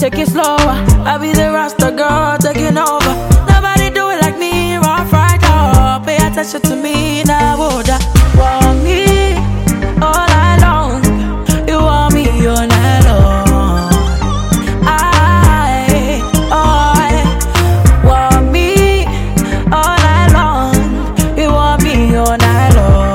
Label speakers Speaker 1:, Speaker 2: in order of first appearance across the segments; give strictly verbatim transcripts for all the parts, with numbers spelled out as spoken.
Speaker 1: take it slower. I be the Rasta girl taking over. Nobody do it like me, rough right up. Pay attention to me, now would I want me all night long? You want me all night long. I, I want me all night long. You want me all night long.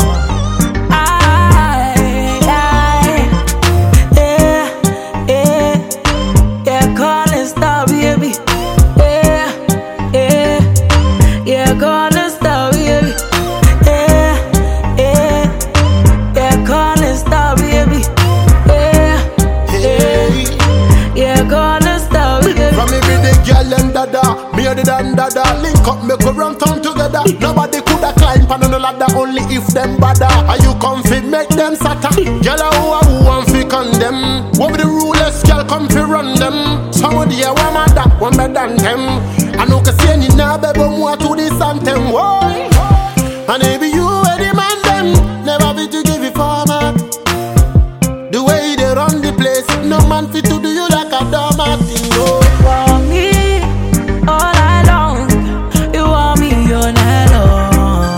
Speaker 1: Gonna stop, baby. Yeah, yeah, yeah, gonna stop, baby. Yeah, yeah, yeah, gonna stop, baby.
Speaker 2: From me with the girl and dada, me and the dan dada, link up, make we run town together. Nobody coulda climb on no ladder, only if them bother. Are you comfy, make them sata? Girl who a who want fi condemn? What be the rulers, girl come fi run them? Somebody a one mother, one better than them. I know que si any na bebo more to this anthem, why? And maybe you were the man them, never fit to give it format. The way they run the place, no man fit to do you like a doormat. No.
Speaker 1: Want me all night long, you want me all night long.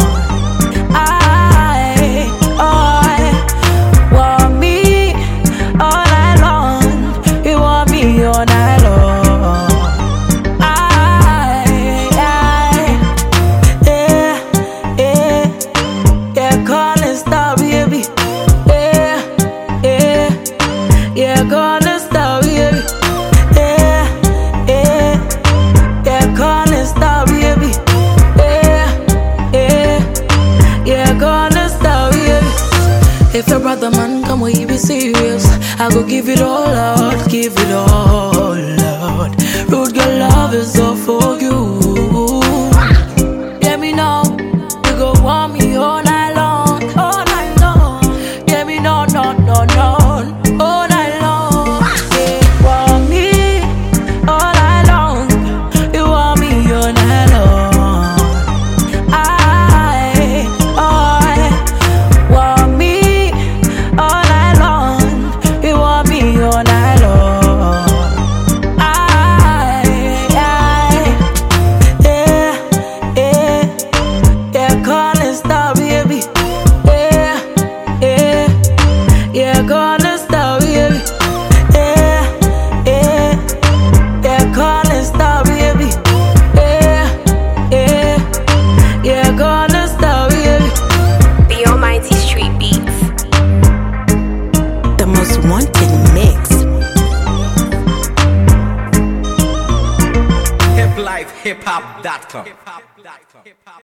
Speaker 1: I, I want me all night long, you want me all night long. Yeah, gonna stop, baby. Yeah, yeah, yeah, gonna stop, baby. Yeah, yeah, yeah, gonna stop, baby. If your brother man come, we be serious. I go give it all out, give it all out. Rude girl, love is all for you. Let me know, you go want me all night long, all night long. Let me know, no, no, no. Yeah, gonna stop, baby. Yeah, yeah, yeah, gonna stop, baby. Yeah, yeah, yeah, gonna stop, baby.
Speaker 3: The Almighty Street Beats,
Speaker 1: the most wanted mix.
Speaker 4: hip life hip hop dot com